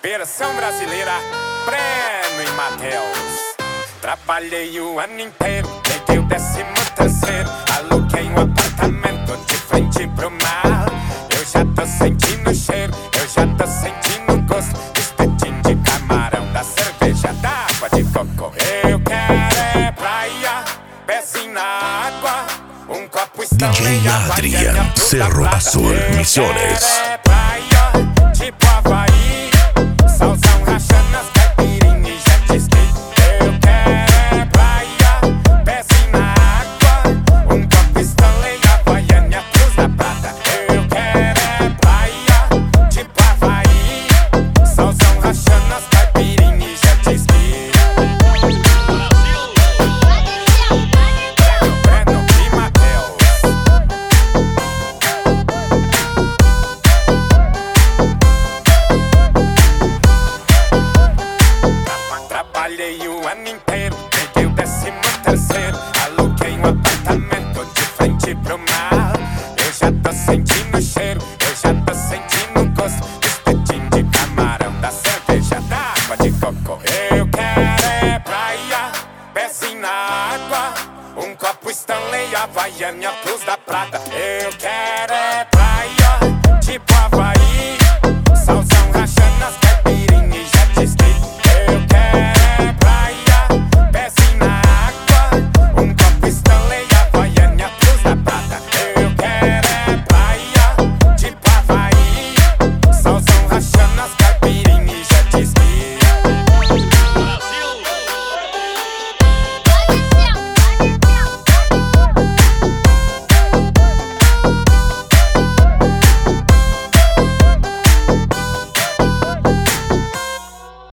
Versão brasileira, Breno e Matheus. Trabalhei o ano inteiro, peguei o 13º, aluguei um apartamento de frente pro mar. Eu já tô sentindo o cheiro, eu já tô sentindo o gosto do espetinho de camarão, da cerveja, da água de coco. Eu quero é praia, pezinho na água, um copo DJ Adrian, Cerro Azul, Misiones. É praia, tipo Havaí, solzão rachando as caipirinhas e jet ski. Eu quero é praia, pezinho na água, um copo Stanley, Havaiana, Cruz da Prata. Eu quero é praia, tipo Havaí, solzão rachando as caipirinhas e jet ski. Breno e Matheus. Trabalhei o ano inteiro, peguei o 13º, aluguei um apartamento de frente pro mar. Eu já tô sentindo o cheiro, eu já tô sentindo o gosto do espetinho de camarão, da cerveja, da água de coco. Eu quero é praia, pezinho na água, um copo Stanley, Havaiana, Cruz da Prata.